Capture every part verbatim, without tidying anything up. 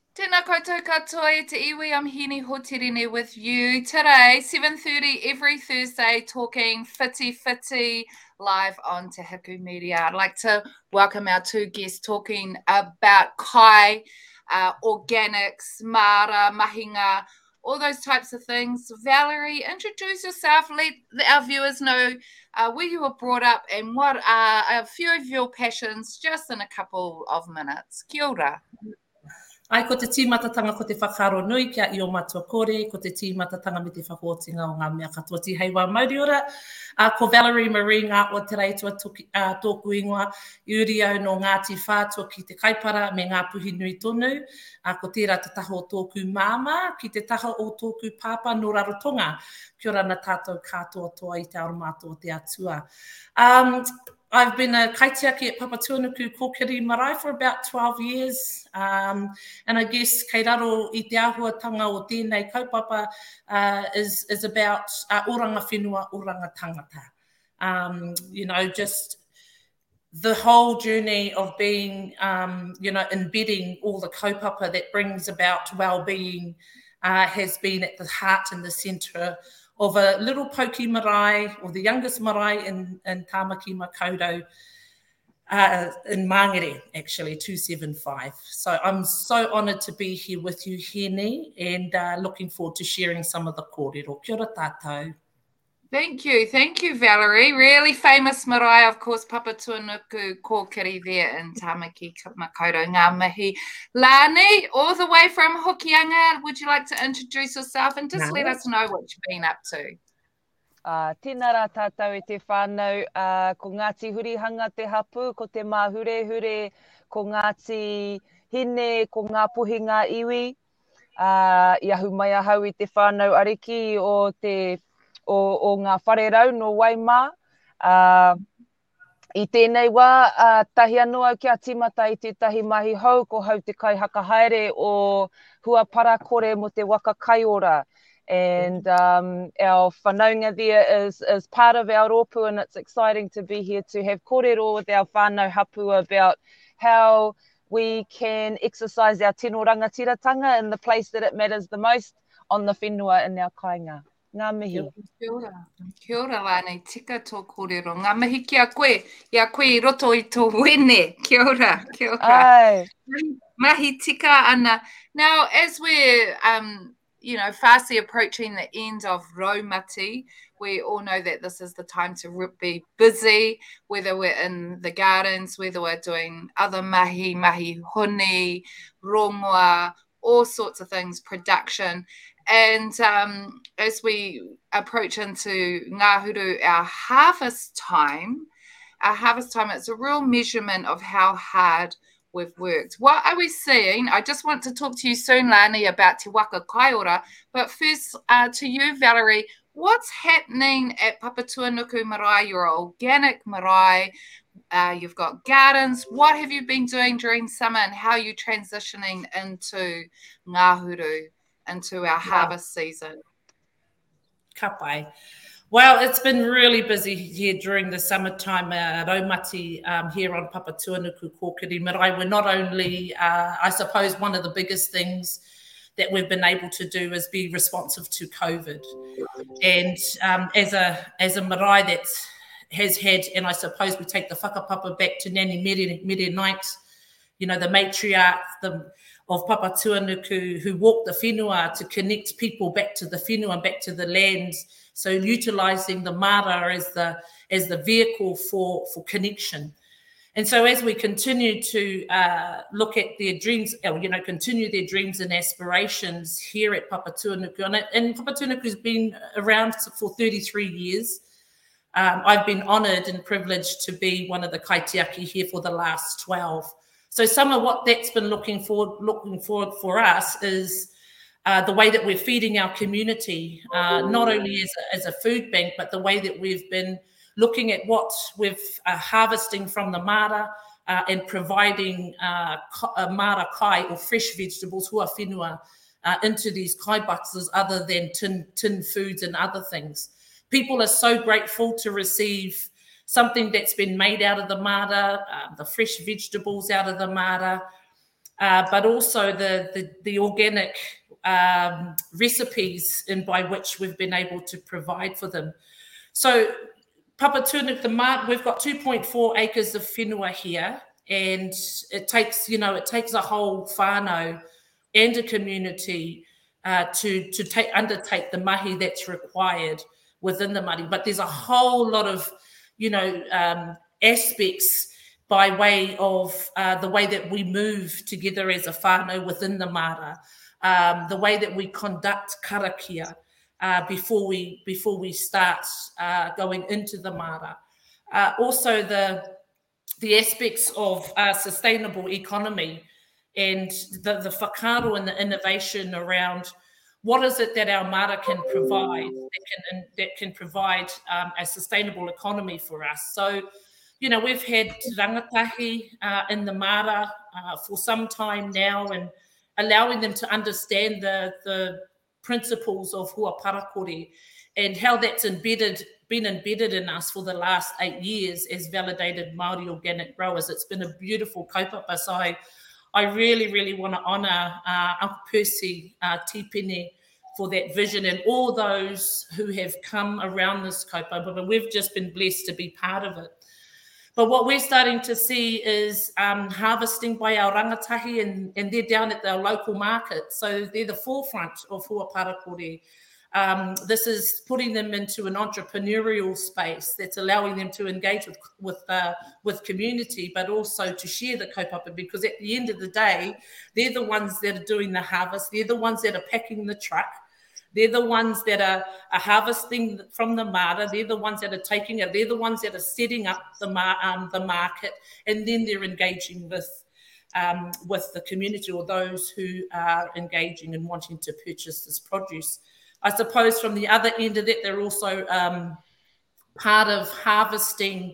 Tēnā koutou katoa e te iwi, I'm Hini Hotirine with you today, seven thirty every Thursday, talking Whiti Whiti live on Te Hiku Media. I'd like to welcome our two guests talking about kai, uh, organics, mara, mahinga, all those types of things. Valerie, introduce yourself, let our viewers know uh, where you were brought up and what are a few of your passions just in a couple of minutes. Kia ora. Ai, ko te tīmatatanga ko te whakaro nui kia i o matua kore, ko te tīmatatanga me te whakotinga o ngā mea katoa ti heiwa mauri ora. Uh, ko Valerie Marie ngā o te reitua toki, uh, tōku ingoa, i uri au no Ngāti Whātua ki te kaipara me ngā puhi nui tonu. Uh, ko tērā te taha o tōku māma, ki te taha o tōku pāpā no Rarotonga. Kia ora na tātou katoa toa i te aromato o te atua. Um, I've been a kaitiaki at Papatuanuku Kōkiri Marae for about twelve years. Um, and I guess kei raro i te āhuatanga o tēnei kaupapa uh, is, is about uh, oranga whenua, oranga tangata. Um, you know, just the whole journey of being, um, you know, embedding all the kaupapa that brings about well-being uh, has been at the heart and the centre of a little Poki marae, or the youngest marae in, in Tāmaki Makaurau, uh, in Mangere, actually, two seventy-five. So I'm so honoured to be here with you, Hene, and uh, looking forward to sharing some of the kōrero. Kia ora tātou. Thank you. Thank you, Valerie. Really famous marae, of course, Papatuanuku Kōkiri there in Tāmaki Makaurau, ngā mihi. Lani, all the way from Hokianga, would you like to introduce yourself and just no. let us know what you've been up to? Uh, tēnā rā tātou e te whānau, uh, ko Ngāti Hurihanga te hapu, ko te māhure-hure, ko Ngāti Hine, ko ngā puhi ngā iwi. Uh, Iahu mai ahau i te whānau ariki o te O, o ngā wharerau no Waimā. Uh, I tēnei wā, uh, tahi anō au kia tīmata i tētahi mahi hau, ko hau te kai hakahaere o hua para kore mo te waka kaiora. And um, our whanaunga there is, is part of our rōpu, and it's exciting to be here to have kōrero with our whānau hapu about how we can exercise our tino rangatiratanga in the place that it matters the most, on the whenua in our kainga. Ngā mihi. Kia ora. Kia ora, Lani. Tika tō kōrero. Ngā mihi ki a koe. Ia koe i roto i tō wene. Kia ora. Kia ora. Ai. Mahi tika ana. Now, as we're, um, you know, fastly approaching the end of Raumati, we all know that this is the time to be busy, whether we're in the gardens, whether we're doing other mahi, mahi honi, rongoa, all sorts of things, production. And um, as we approach into Ngāhuru, our harvest time, our harvest time, it's a real measurement of how hard we've worked. What are we seeing? I just want to talk to you soon, Lani, about Te Waka Kaiora. But first, uh, to you, Valerie, what's happening at Papatuanuku Marae, your organic marae? Uh, you've got gardens. What have you been doing during summer, and how are you transitioning into Ngāhuru? Into our harvest wow. season? Ka pai. Well, it's been really busy here during the summertime at uh, Raumati um, here on Papatuanuku Kōkiri Marae. We're not only, uh, I suppose, one of the biggest things that we've been able to do is be responsive to COVID. And um, as a as a marae that has had, and I suppose we take the whakapapa back to Nani Mere, Mere Night, you know, the matriarch, the of Papatuanuku, who walked the whenua to connect people back to the whenua and back to the land. So utilising the mara as the as the vehicle for, for connection. And so as we continue to uh, look at their dreams, you know, continue their dreams and aspirations here at Papatuanuku, and, and Papatuanuku has been around for thirty-three years. Um, I've been honoured and privileged to be one of the kaitiaki here for the last twelve. So some of what that's been looking forward, looking forward for us is uh, the way that we're feeding our community, uh, not only as a, as a food bank, but the way that we've been looking at what we're uh, harvesting from the mara uh, and providing uh, uh, mara kai or fresh vegetables, hua whenua, uh, into these kai boxes other than tin, tin foods and other things. People are so grateful to receive something that's been made out of the mara, uh, the fresh vegetables out of the mara. uh, but also the, the, the organic um, recipes in by which we've been able to provide for them. So Papatūānuku, the Mart, we've got two point four acres of whenua here, and it takes, you know, it takes a whole whānau and a community uh, to, to take, undertake the mahi that's required within the Māori. But there's a whole lot of, you know, um, aspects by way of uh, the way that we move together as a whānau within the Māra, um, the way that we conduct karakia uh, before we before we start uh, going into the Māra. Uh, also the the aspects of uh, sustainable economy and the, the whakaaro and the innovation around what is it that our Māra can provide that can, that can provide um, a sustainable economy for us. So, you know, we've had rangatahi uh, in the Māra uh, for some time now, and allowing them to understand the, the principles of hua parakore and how that's embedded, been embedded in us for the last eight years as validated Māori organic growers. It's been a beautiful kaupapa. So I, I really, really want to honour uh, Uncle Percy uh, Tipene for that vision and all those who have come around this kaupapa, but we've just been blessed to be part of it. But what we're starting to see is um, harvesting by our rangatahi, and, and they're down at the local market. So they're the forefront of hua parakore. Um, this is putting them into an entrepreneurial space that's allowing them to engage with with uh, with community, but also to share the kaupapa, because at the end of the day, they're the ones that are doing the harvest. They're the ones that are packing the truck. They're the ones that are, are harvesting from the Māra. They're the ones that are taking it. They're the ones that are setting up the um, the market, and then they're engaging with um, with the community or those who are engaging and wanting to purchase this produce. I suppose from the other end of it, they're also um, part of harvesting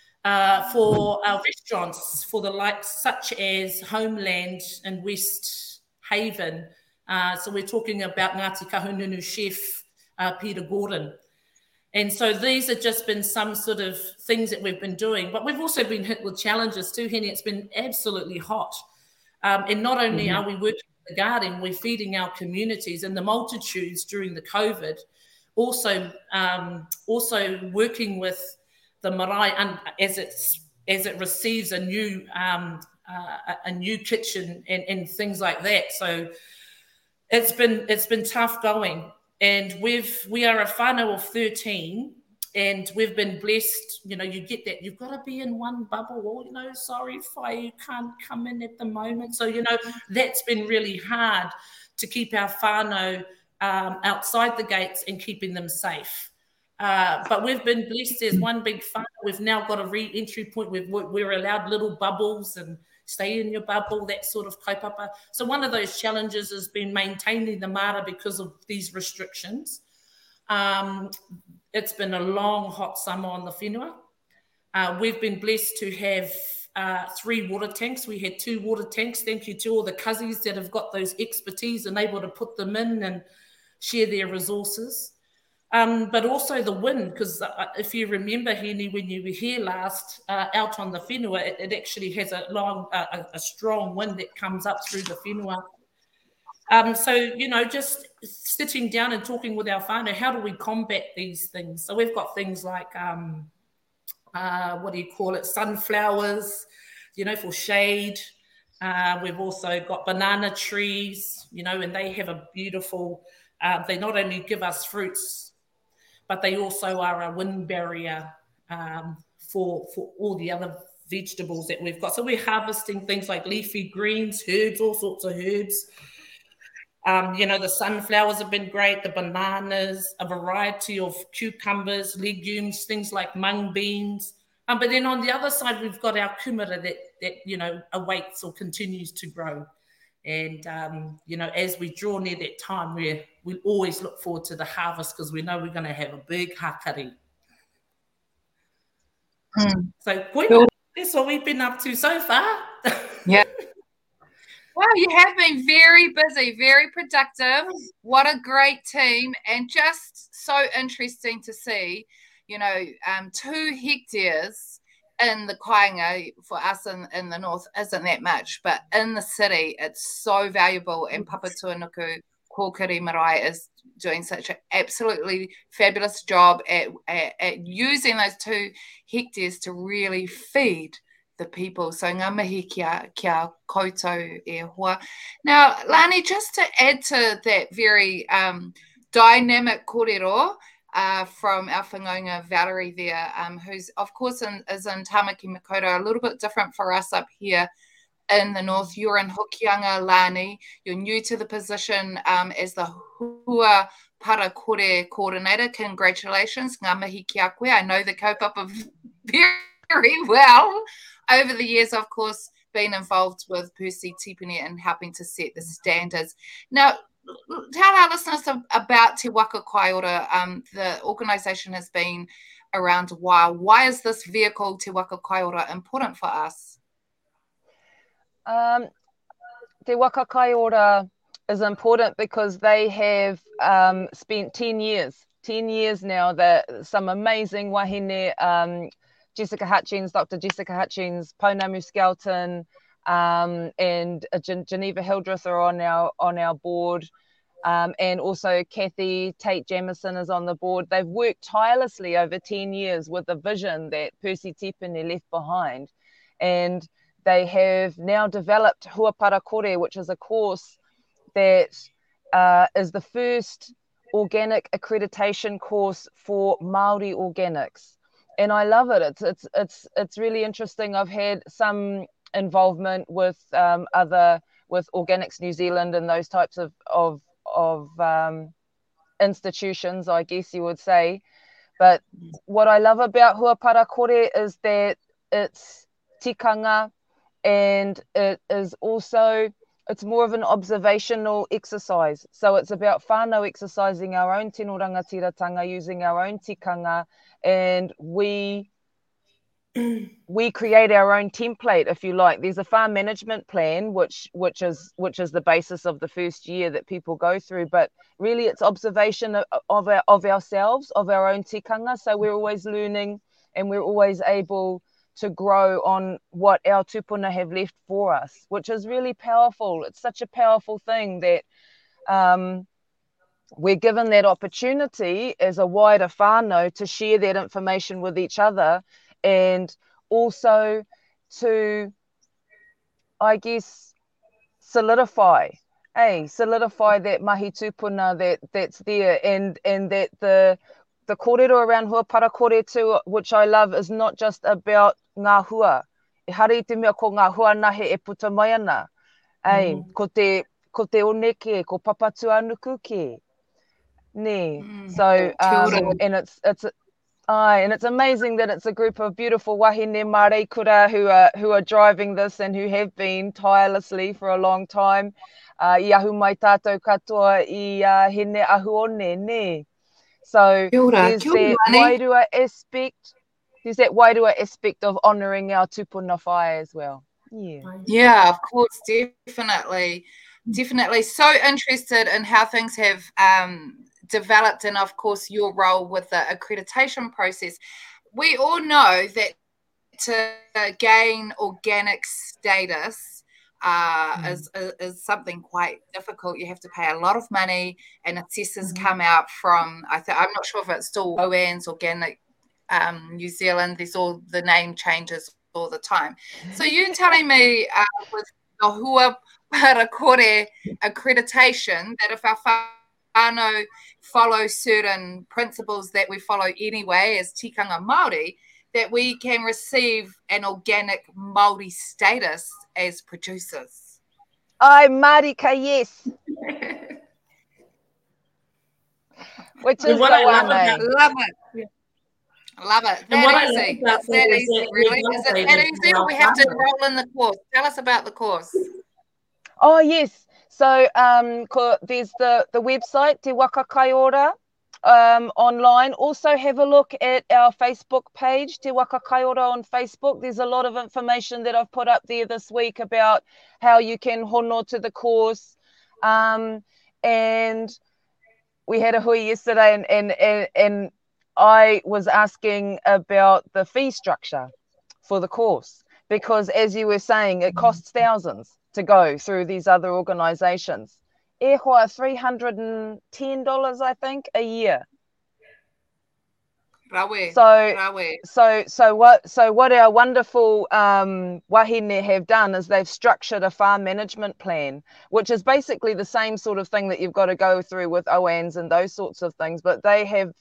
uh, for our restaurants, for the likes such as Homeland and West Haven. Uh, so we're talking about Ngāti Kahungunu chef uh, Peter Gordon. And so these have just been some sort of things that we've been doing. But we've also been hit with challenges too, Henny. It's been absolutely hot. Um, and not only mm-hmm. are we working the garden, we're feeding our communities and the multitudes during the COVID, also um, also working with the marae and as it's as it receives a new um, uh, a new kitchen and, and things like that. So it's been it's been tough going, and we've we are a whānau of thirteen. And we've been blessed, you know, you get that, you've got to be in one bubble, or, you know, sorry, Whai, you can't come in at the moment. So, you know, that's been really hard to keep our whānau um, outside the gates and keeping them safe. Uh, but we've been blessed as one big whānau. We've now got a re-entry point. We've, we're allowed little bubbles and stay in your bubble, that sort of kaupapa. So one of those challenges has been maintaining the Māra because of these restrictions. Um, It's been a long, hot summer on the whenua. Uh, we've been blessed to have uh, three water tanks. We had two water tanks. Thank you to all the kazis that have got those expertise and able to put them in and share their resources. Um, but also the wind, because uh, if you remember, Henny, when you were here last, uh, out on the whenua, it, it actually has a long, uh, a, a strong wind that comes up through the whenua. Um, so, you know, just sitting down and talking with our whānau, how do we combat these things? So we've got things like, um, uh, what do you call it, sunflowers, you know, for shade. Uh, we've also got banana trees, you know, and they have a beautiful, uh, they not only give us fruits, but they also are a wind barrier um, for, for all the other vegetables that we've got. So we're harvesting things like leafy greens, herbs, all sorts of herbs. Um, you know, the sunflowers have been great, the bananas, a variety of cucumbers, legumes, things like mung beans. Um, but then on the other side, we've got our kumara that, that you know, awaits or continues to grow. And, um, you know, as we draw near that time, we we always look forward to the harvest because we know we're going to have a big hakari. Hmm. So, cool. That's what we've been up to so far. Yeah. Well, you have been very busy, very productive. What a great team, and just so interesting to see, you know, um, two hectares in the kāinga for us in, in the north isn't that much, but in the city it's so valuable, and Papatuanuku Kōkiri Marae is doing such an absolutely fabulous job at, at, at using those two hectares to really feed the people. So ngā mihi kia, kia koutou e hoa. Now, Lani, just to add to that very um, dynamic kōrero, Uh, from our whangaunga Valerie there, um, who's of course in, is in Tamaki Makaurau, a little bit different for us up here in the north. You're in Hokianga, Lani. You're new to the position um, as the Hua Para Kore coordinator. Congratulations, ngā mihi ki a koe. I know the kaupapa very well. Over the years, of course, been involved with Percy Tipene and helping to set the standards. Now, tell our listeners about Te Waka Kaiora. Um, the organisation has been around a while. Why is this vehicle, Te Waka Kaiora, important for us? Um, Te Waka Kaiora is important because they have um, spent ten years, ten years now, that some amazing wahine, um, Jessica Hutchins, Doctor Jessica Hutchins, Pounamu Skelton, Um, and uh, Gen- Geneva Hildreth are on our on our board, um, and also Kathy Tate Jamison is on the board. They've worked tirelessly over ten years with the vision that Percy Tipene left behind, and they have now developed Hua Para Kore, which is a course that uh, is the first organic accreditation course for Māori organics, and I love it. It's it's it's it's really interesting. I've had some involvement with um, other with Organics New Zealand and those types of of of um, institutions, I guess you would say. But what I love about Hua Para Kore is that it's tikanga, and it is also it's more of an observational exercise. So it's about whānau exercising our own tino rangatiratanga, using our own tikanga, and we we create our own template, if you like. There's a farm management plan, which which is which is the basis of the first year that people go through, but really it's observation of, of, our, of ourselves, of our own tikanga. So we're always learning, and we're always able to grow on what our tupuna have left for us, which is really powerful. It's such a powerful thing that um, we're given that opportunity as a wider whānau to share that information with each other, and also to, I guess, solidify, hey, solidify that mahi tupuna that that's there, and and that the the kōrero around Hua Para Kore too, which I love, is not just about ngā hua. E hare i te mea ko ngā hua nahe e puta mai ana. Hey, mm. ko te ko te oneke, ko papatuanuku ke. Ne. Mm. So um, and it's it's Aye, and it's amazing that it's a group of beautiful wahine Māori kura who are who are driving this, and who have been tirelessly for a long time. Uh, I ahu mai tātou katoa i uh, hene ahuone, ne? So there's that wairua aspect, there's that wairua aspect of honouring our tupuna whai as well. Yeah. Yeah, of course, definitely. Definitely. So interested in how things have um developed, and of course your role with the accreditation process. We all know that to gain organic status uh, mm. is, is something quite difficult. You have to pay a lot of money, and assessors mm. come out from, I th- I'm not sure if it's still O A N's Organic um, New Zealand. There's all the name changes all the time. So you telling me uh, with the Hua Para Kore accreditation that if our whānau follow certain principles that we follow anyway as tikanga Māori, that we can receive an organic Māori status as producers. Ai, Marika, yes. Which is what the I one, love, eh? love it. Yeah. Love it. That easy. Is that easy, really? Is it that easy, or we have to roll in the course? Tell us about the course. Oh, yes. So um, there's the, the website, Te Waka Kaiora, um, online. Also have a look at our Facebook page, Te Waka Kaiora on Facebook. There's a lot of information that I've put up there this week about how you can hono to the course. Um, and we had a hui yesterday, and, and, and, and I was asking about the fee structure for the course, because as you were saying, it costs thousands to go through these other organizations. E hoa three hundred ten dollars, I think, a year. Rawe, so, rawe. so, so what? So what our wonderful um, wahine have done is they've structured a farm management plan, which is basically the same sort of thing that you've got to go through with O A Ns and those sorts of things. But they have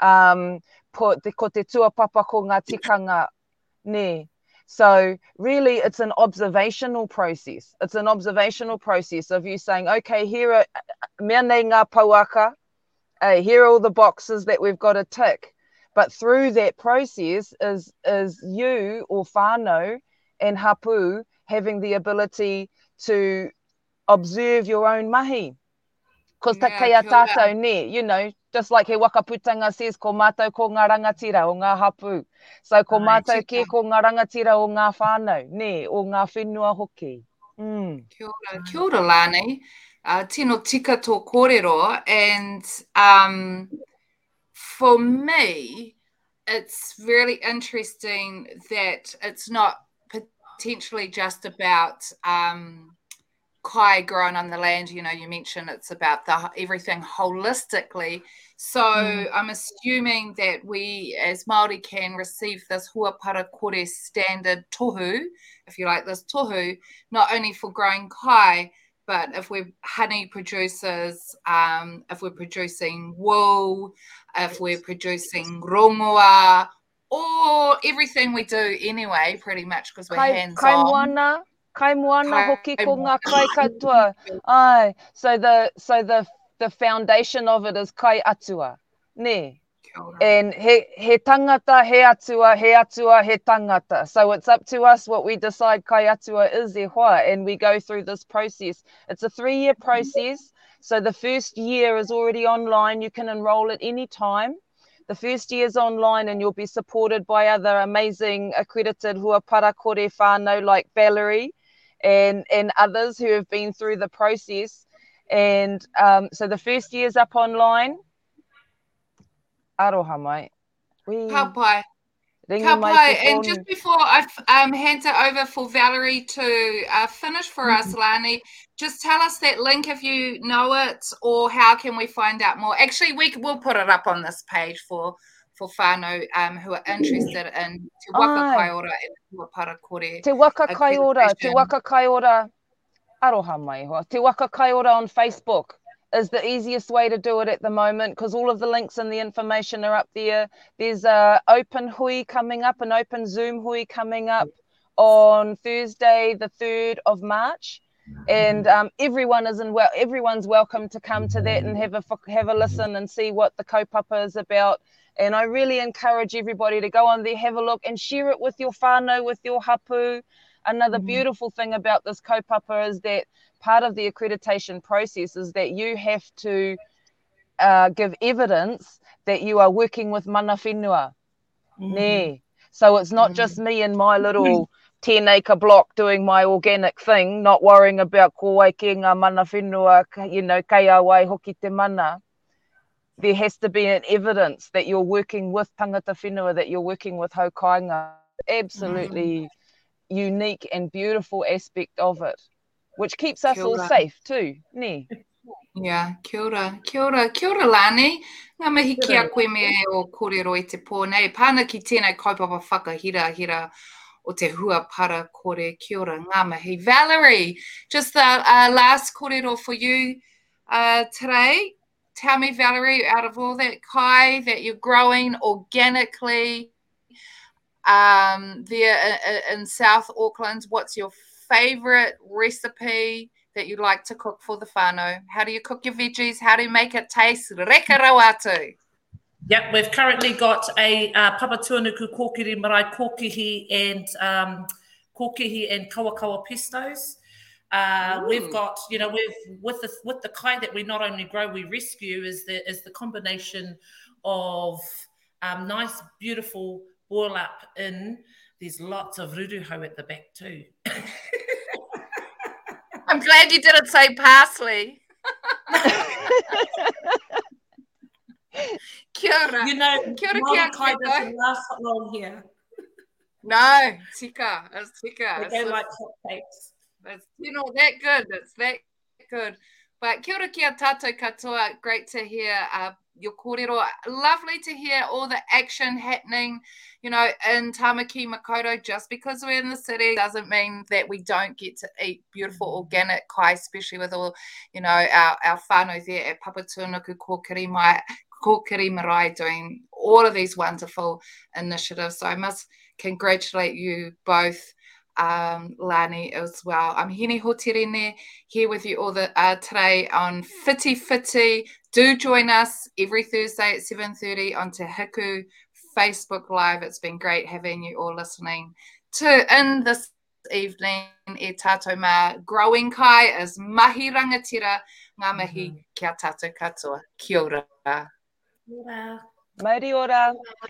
um, put the ko te tuapapa ko ngā tikanga ne. So really, it's an observational process. It's an observational process of you saying, okay, here are mea nei ngā pauaka, uh, here are all the boxes that we've got to tick. But through that process is, is you or whānau and hapu having the ability to observe your own mahi. Because yeah, kei a tātou ne, you know, just like he wakaputanga says, ko mātou ko ngā rangatira o ngā hapu. So ko mātou ke ko ngā rangatira o ngā whānau, ne, o ngā whenua hoki. Mm. Kia ora, kia ora Lani. Uh, tino tika tō kōrero, and um, for me, it's really interesting that it's not potentially just about um, kai grown on the land. You know, you mentioned it's about the everything holistically. So mm. I'm assuming that we as Māori can receive this huapara kore standard tohu, if you like, this tohu, not only for growing kai, but if we're honey producers, um, if we're producing wool, if we're producing rongoa, or everything we do anyway, pretty much, because we're kai, hands-on. Kai moana, kai moana hoki ko ngā kai katoa. Ai, so the so the the foundation of it is kai atua, ne. And he, he tangata, he atua, he atua, he tangata. So it's up to us what we decide kai atua is e hoa, and we go through this process. It's a three-year process. So the first year is already online. You can enroll at any time. The first year is online, and you'll be supported by other amazing accredited huapara kore whānau like Valerie and, and others who have been through the process. And um, so the first year is up online. Aroha mai. Ka pai. Ka pai. And just before I um, hand it over for Valerie to uh, finish for mm-hmm. us, Lani, just tell us that link if you know it, or how can we find out more? Actually, we will put it up on this page for for whānau um, who are interested in Te Waka Kaiora and Huapara Kore. Te Waka Kaiora, Te Waka Kaiora. Aroha mai hoa. Te Waka Kaiora on Facebook is the easiest way to do it at the moment, because all of the links and the information are up there. There's a open hui coming up, an open Zoom hui coming up on Thursday, the third of March. And um, everyone is in well, everyone's welcome to come to that and have a have a listen and see what the kaupapa is about. And I really encourage everybody to go on there, have a look, and share it with your whānau, with your hapu. Another mm-hmm. beautiful thing about this kaupapa is that part of the accreditation process is that you have to uh, give evidence that you are working with mana whenua. Mm-hmm. Ne. So it's not mm-hmm. just me and my little ten acre block doing my organic thing, not worrying about ko wai ke ngā mana whenua, you know, kei a wai hoki te mana. There has to be an evidence that you're working with tangata whenua, that you're working with haukainga. Absolutely mm-hmm. unique and beautiful aspect of it, which keeps us all safe too, ne? Yeah, kia ora, kia ora, kia ora Lani. Ngā mihi ki a koe mea o kōrero i te pōnei. Pāna ki tēnei kaupapa whakahira hira o te huapara kore. Kia ora, ngā mihi. Valerie, just the uh, last kōrero for you uh, today. Tell me, Valerie, out of all that kai that you're growing organically um, there in South Auckland, what's your favorite recipe that you like to cook for the whānau? How do you cook your veggies? How do you make it taste reka rawatu? Yep, we've currently got a uh, Papatuanuku kōkiri marae kōkihi and um, kōkihi and kawakawa pestos. Uh, we've got, you know, we've with the with the kai that we not only grow, we rescue is the is the combination of um, nice, beautiful boil up in. There's lots of ruruhau at the back too. I'm glad you didn't say parsley. Kia ora. You know, Kia ora, Māori kai doesn't last long here. No, tika. It's tika. They It's go a, like hotcakes. it's, you know, that good. It's that good. But kia ora kia tātou katoa. Great to hear uh, your kōrero. Lovely to hear all the action happening, you know, in Tamaki Makaurau. Just because we're in the city doesn't mean that we don't get to eat beautiful organic kai, especially with all, you know, our, our whānau there at Papatūānuku Kōkiri Mai, Kōkiri Marae doing all of these wonderful initiatives. So I must congratulate you both. Um, Lani as well. I'm Hini Hotirene here with you all the, uh, today on Whiti Whiti. Do join us every Thursday at seven thirty on Te Hiku Facebook Live. It's been great having you all listening to in this evening. E tātou mā growing kai is mahi rangatira ngā mihi mm-hmm. Kia tātou katoa. Kia ora. Kia ora. Mauri ora.